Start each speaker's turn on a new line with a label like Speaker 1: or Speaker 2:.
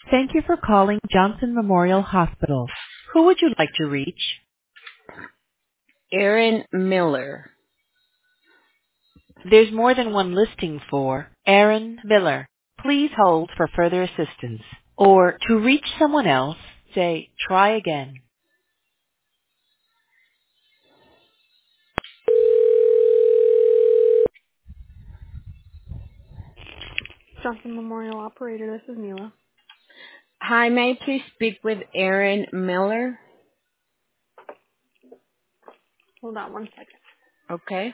Speaker 1: Thank you for calling Johnson Memorial Hospital. Who would you like to reach?
Speaker 2: Aaron Miller.
Speaker 1: There's more than one listing for Aaron Miller. Please hold for further assistance. Or to reach someone else, say, try again. Johnson Memorial Operator, this is Mila.
Speaker 2: Hi, may I please speak with Aaron Miller?
Speaker 1: Hold on one second.
Speaker 2: Okay.